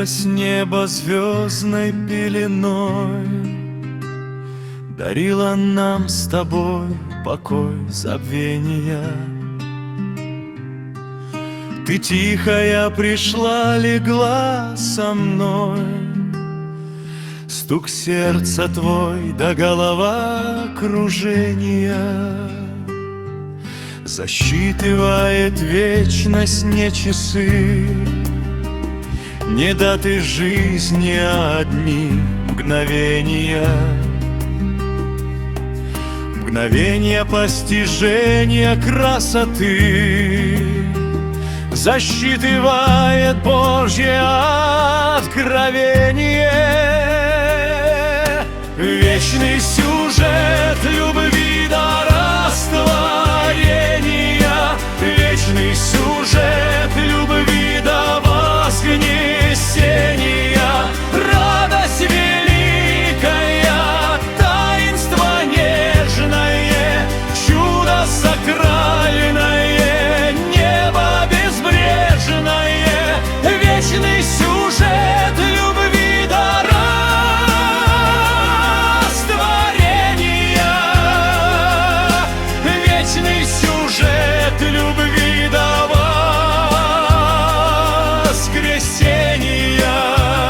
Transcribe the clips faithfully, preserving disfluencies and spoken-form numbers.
Укрылось небо звездной пеленой, дарила нам с тобой покой забвения. Ты тихая пришла, легла со мной, стук сердца твой да голова кружения. Засчитывает вечность не часы, не даты жизни, а одни мгновения. Мгновения постижения красоты засчитывает Божье откровение. Вечный сюжет любви до растворения, вечный сюжет любви до воскресения. Радость великая, таинство нежное, чудо сакральное, небо безбрежное. Вечный сюжет любви до растворения, вечный сюжет любви до воскресения.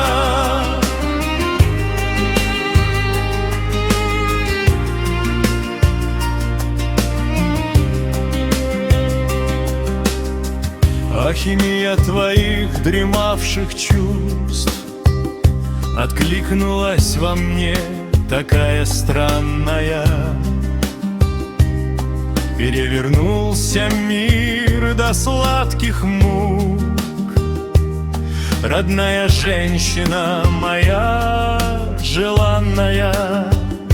Алхимия твоих дремавших чувств откликнулась во мне, такая странная. Перевернулся мир до сладких мук. Родная женщина моя желанная,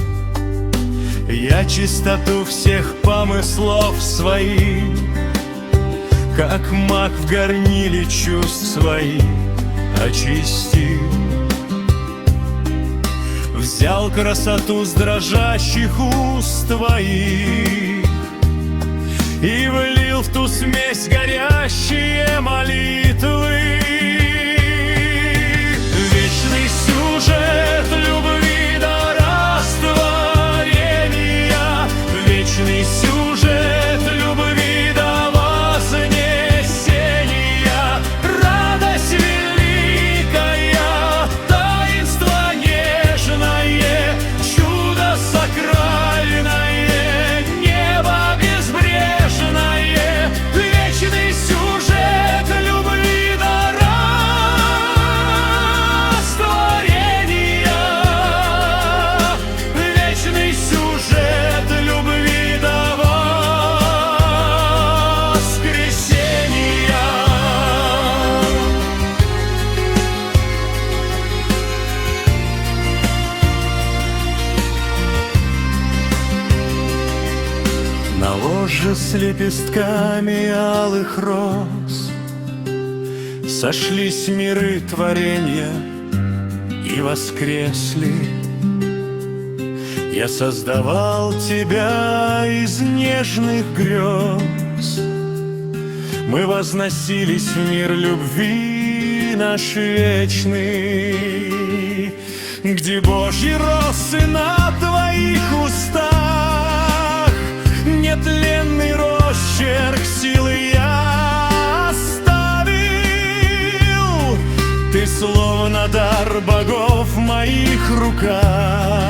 я чистоту всех помыслов своих, как маг в горниле чувств своих очистил. Взял красоту с дрожащих уст твоих и влил в ту смесь горящие молитвы. Вечный сюжет любви до растворения, вечный сюжет любви до вознесения. Радость великая, таинство нежное, чудо сакральное, небо безбрежное. Вечный сюжет любви до растворения, вечный сюжет любви до воскресения. На ложе с лепестками алых роз сошлись миры творения и воскресли. Я создавал тебя из нежных грез, мы возносились в мир любви наш вечный, где Божьи росы на твоих устах, нетленный росчерк силы я оставил. Ты словно дар богов в моих руках,